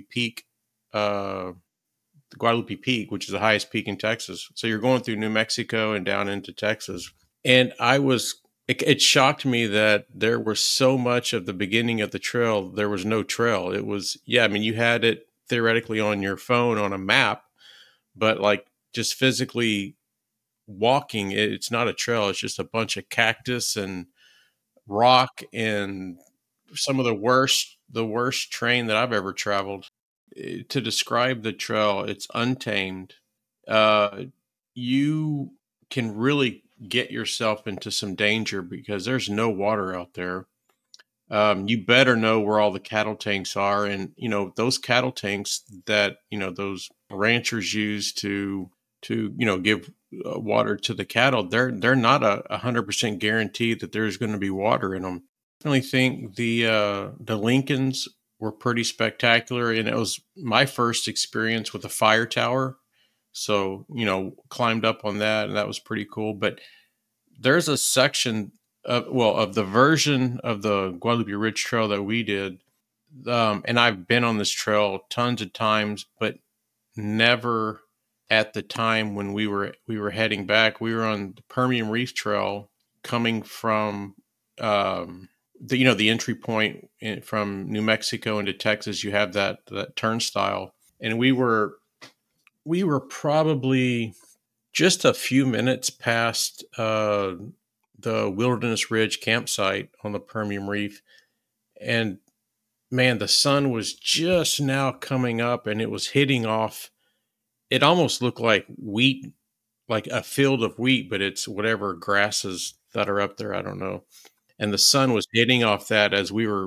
Guadalupe Peak, which is the highest peak in Texas. So you're going through New Mexico and down into Texas. And it shocked me that there was so much of the beginning of the trail. There was no trail. It was, yeah, I mean, you had it theoretically on your phone on a map, but like just physically walking, it's not a trail. It's just a bunch of cactus and rock and some of the worst terrain that I've ever traveled. To describe the trail, it's untamed. Uh, you can really get yourself into some danger because there's no water out there. You better know where all the cattle tanks are, and those cattle tanks that those ranchers use to give water to the cattle. They're not 100% guaranteed that there's going to be water in them. I definitely think the Lincolns were pretty spectacular, and it was my first experience with a fire tower. So climbed up on that, and that was pretty cool. But there's a section of the version of the Guadalupe Ridge Trail that we did, and I've been on this trail tons of times, but never at the time when we were heading back. We were on the Permian Reef Trail coming from the entry point from New Mexico into Texas. You have that turnstile, and we were probably just a few minutes past the Wilderness Ridge campsite on the Permian Reef. And man, the sun was just now coming up and it was hitting off. It almost looked like wheat, like a field of wheat, but it's whatever grasses that are up there. I don't know. And the sun was hitting off that as we were,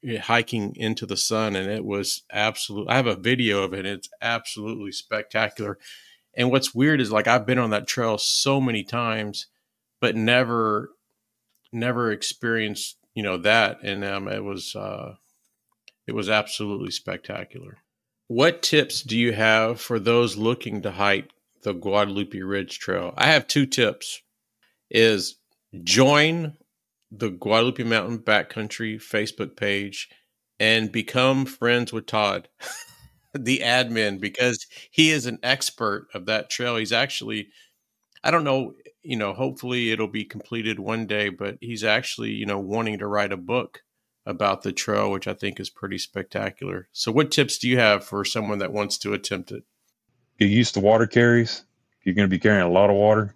hiking into the sun, and it was absolute. I have a video of it. It's absolutely spectacular. And what's weird is like I've been on that trail so many times, but never experienced that, and it was absolutely spectacular. What tips do you have for those looking to hike the Guadalupe Ridge Trail? I have two tips. Is join the Guadalupe Mountain Backcountry Facebook page and become friends with Todd, the admin, because he is an expert of that trail. He's actually, I don't know, hopefully it'll be completed one day, but he's actually, wanting to write a book about the trail, which I think is pretty spectacular. So what tips do you have for someone that wants to attempt it? Get used to water carries. You're going to be carrying a lot of water.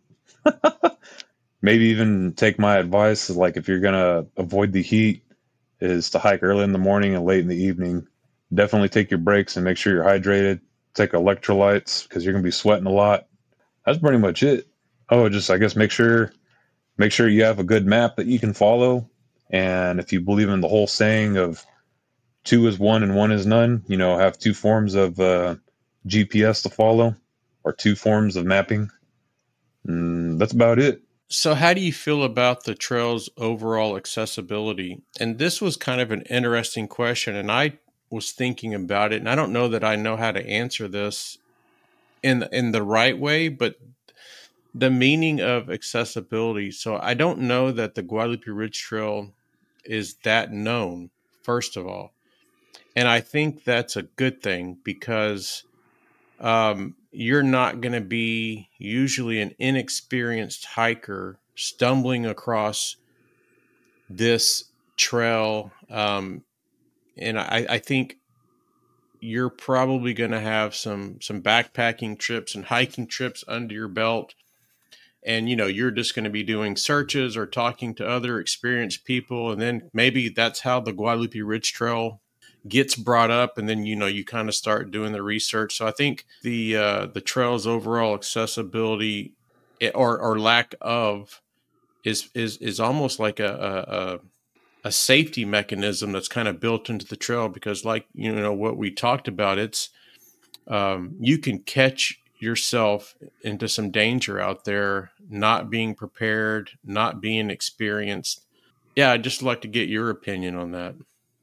Maybe even take my advice, like if you're going to avoid the heat, is to hike early in the morning and late in the evening. Definitely take your breaks and make sure you're hydrated. Take electrolytes because you're going to be sweating a lot. That's pretty much it. Oh, just I guess make sure you have a good map that you can follow. And if you believe in the whole saying of two is one and one is none, have two forms of GPS to follow or two forms of mapping. That's about it. So how do you feel about the trail's overall accessibility? And this was kind of an interesting question, and I was thinking about it, and I don't know that I know how to answer this in the right way, but the meaning of accessibility. So I don't know that the Guadalupe Ridge Trail is that known, first of all. And I think that's a good thing because you're not going to be usually an inexperienced hiker stumbling across this trail. And I think you're probably going to have some backpacking trips and hiking trips under your belt. And, you're just going to be doing searches or talking to other experienced people. And then maybe that's how the Guadalupe Ridge Trail gets brought up, and then you kind of start doing the research. So I think the trail's overall accessibility or lack of is almost like a safety mechanism that's kind of built into the trail, because like what we talked about, it's you can catch yourself into some danger out there, not being prepared, not being experienced. Yeah, I'd just like to get your opinion on that.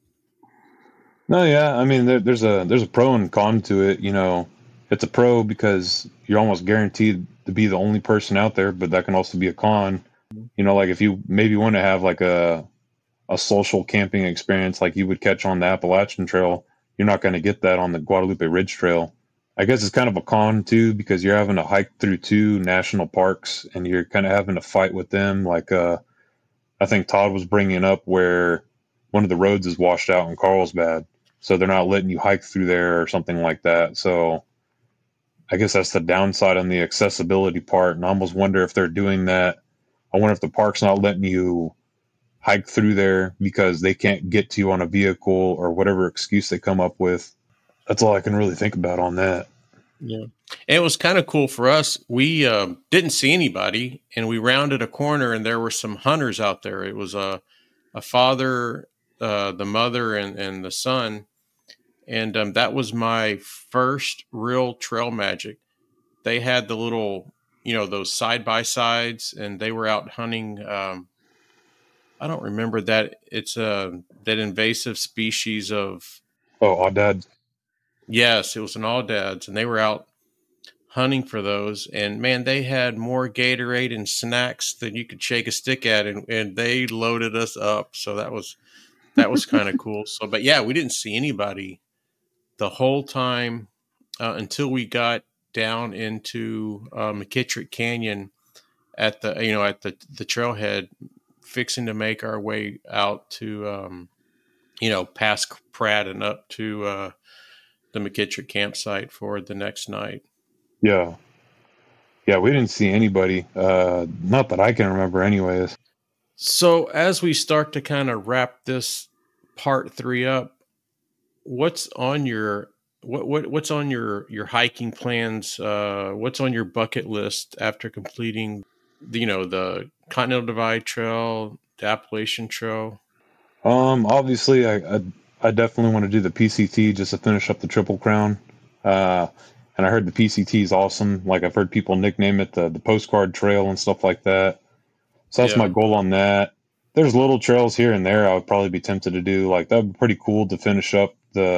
No, yeah. I mean, there's a pro and con to it. It's a pro because you're almost guaranteed to be the only person out there, but that can also be a con. Like if you maybe want to have like a social camping experience like you would catch on the Appalachian Trail, you're not going to get that on the Guadalupe Ridge Trail. I guess it's kind of a con too because you're having to hike through two national parks and you're kind of having to fight with them. Like I think Todd was bringing up where one of the roads is washed out in Carlsbad, so they're not letting you hike through there or something like that. So I guess that's the downside on the accessibility part. And I almost wonder if they're doing that. I wonder if the park's not letting you hike through there because they can't get to you on a vehicle or whatever excuse they come up with. That's all I can really think about on that. Yeah. And it was kind of cool for us. We didn't see anybody, and we rounded a corner, and there were some hunters out there. It was a father, the mother, and the son. And that was my first real trail magic. They had the little, those side by sides, and they were out hunting. I don't remember that. It's that invasive species of. Oh, Aoudad. Yes, it was an Audads, and they were out hunting for those. And man, they had more Gatorade and snacks than you could shake a stick at, and they loaded us up. So that was kind of cool. So, but yeah, we didn't see anybody the whole time until we got down into McKittrick Canyon at the trailhead, fixing to make our way out to past Pratt and up to the McKittrick campsite for the next night. Yeah. Yeah, we didn't see anybody. Not that I can remember, anyways. So as we start to kind of wrap this part 3 up, what's on your what's on your hiking plans? What's on your bucket list after completing the Continental Divide Trail, the Appalachian Trail? Obviously, I definitely want to do the PCT just to finish up the Triple Crown. And I heard the PCT is awesome. Like I've heard people nickname it the postcard trail and stuff like that. So that's my Yeah. goal on that. There's little trails here and there I would probably be tempted to do. Like that would be pretty cool to finish up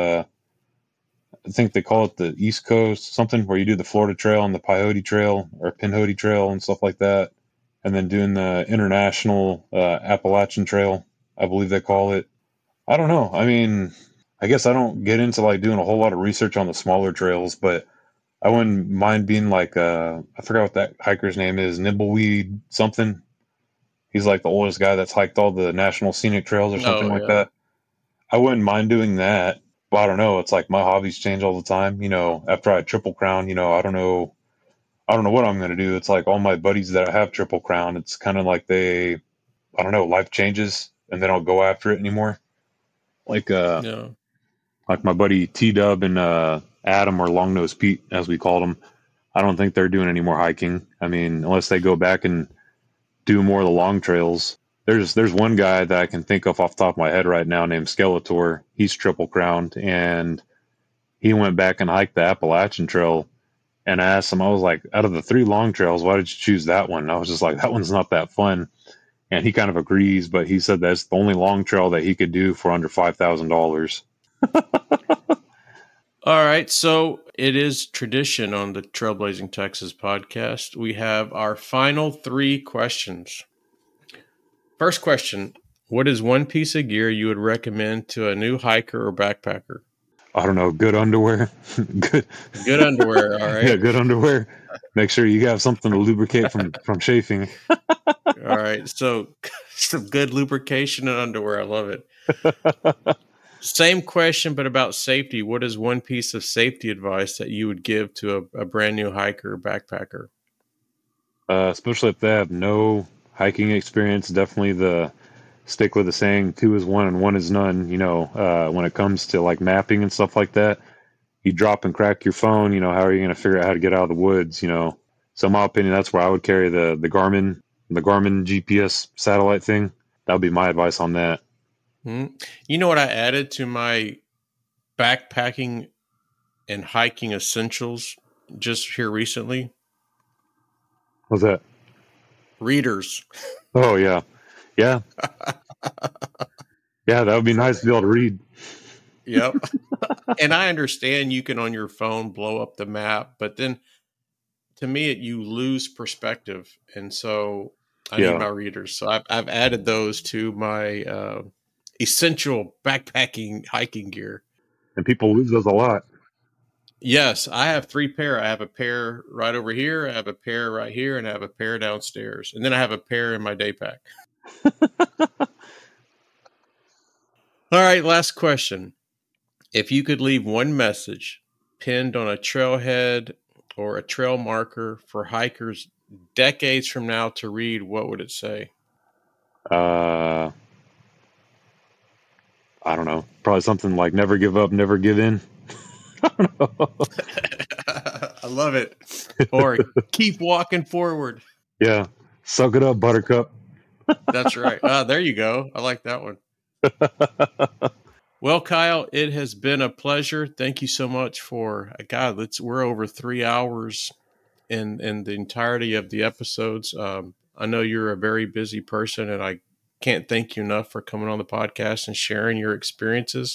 I think they call it the East Coast, something where you do the Florida Trail and the Peyote Trail or Pinhoti Trail and stuff like that. And then doing the international Appalachian Trail, I believe they call it. I don't know. I mean, I guess I don't get into like doing a whole lot of research on the smaller trails, but I wouldn't mind being like I forgot what that hiker's name is, Nimbleweed something. He's like the oldest guy that's hiked all the national scenic trails or something Oh, like yeah. that. I wouldn't mind doing that. But I don't know. It's like my hobbies change all the time. After I Triple Crown, I don't know what I'm gonna do. It's like all my buddies that I have Triple Crown, it's kind of like I don't know, life changes and they don't go after it anymore. Like Yeah. like my buddy T Dub and Adam, or Long Nose Pete as we called him. I don't think they're doing any more hiking. I mean, unless they go back and do more of the long trails. There's one guy that I can think of off the top of my head right now named Skeletor. He's Triple Crowned, and he went back and hiked the Appalachian Trail. And I asked him, I was like, out of the 3 long trails, why did you choose that one? And I was just like, that one's not that fun. And he kind of agrees, but he said that's the only long trail that he could do for under $5,000. All right. So it is tradition on the Trailblazing Texas podcast. We have our final 3 questions. First question: what is one piece of gear you would recommend to a new hiker or backpacker? I don't know, good underwear. good Good underwear. All Yeah, right. good underwear. Make sure you have something to lubricate from chafing. All right. So some good lubrication and underwear. I love it. Same question, but about safety. What is one piece of safety advice that you would give to a brand new hiker or backpacker? Especially if they have no hiking experience, definitely the stick with the saying 2 is 1 and 1 is none. When it comes to like mapping and stuff like that, you drop and crack your phone, how are you going to figure out how to get out of the woods? So in my opinion, that's where I would carry the Garmin GPS satellite thing. That would be my advice on that. You know what I added to my backpacking and hiking essentials just here recently? What's that? Readers. Oh yeah. Yeah. Yeah, that would be nice to be able to read. Yep. And I understand you can on your phone blow up the map, but then to me you lose perspective, and so I need Yeah. my readers. So I've added those to my essential backpacking hiking gear. And people lose those a lot. Yes, I have 3 pair. I have a pair right over here, I have a pair right here, and I have a pair downstairs. And then I have a pair in my day pack. All right, last question. If you could leave one message pinned on a trailhead or a trail marker for hikers decades from now to read, what would it say? I don't know. Probably something like never give up, never give in. I love it. Or keep walking forward. Yeah. Suck it up, Buttercup. That's right. There you go. I like that one. Well, Kyle, it has been a pleasure. Thank you so much for God. We're over 3 hours in the entirety of the episodes. I know you're a very busy person, and I can't thank you enough for coming on the podcast and sharing your experiences.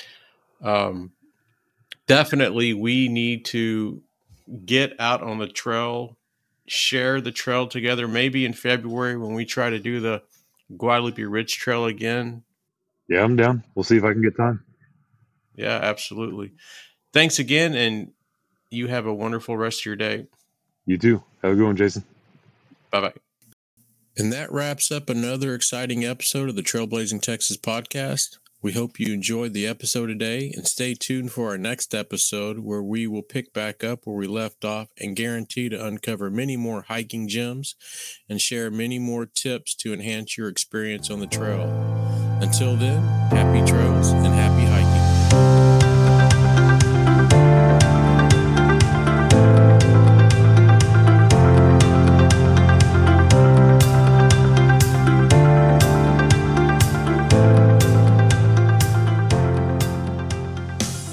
Definitely, we need to get out on the trail, share the trail together. Maybe in February when we try to do the Guadalupe Ridge Trail again. Yeah, I'm down. We'll see if I can get time. Yeah, absolutely. Thanks again, and you have a wonderful rest of your day. You too. Have a good one, Jason. Bye-bye. And that wraps up another exciting episode of the Trailblazing Texas podcast. We hope you enjoyed the episode today, and stay tuned for our next episode where we will pick back up where we left off and guarantee to uncover many more hiking gems and share many more tips to enhance your experience on the trail. Until then, happy trails and happy hiking.